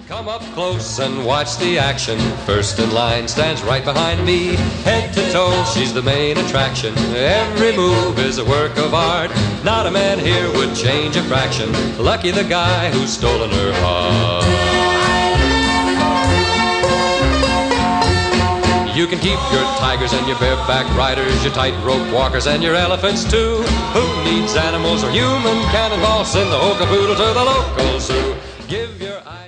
Come up close and watch the action. First in line stands right behind me. Head to toe, she's the main attraction. Every move is a work of art. Not a man here would change a fraction. Lucky the guy who's stolen her heart. You can keep your tigers and your bareback riders, your tightrope walkers and your elephants too. Who needs animals or human cannonballs? Send the Hokapoodle to the local zoo. Give your eyes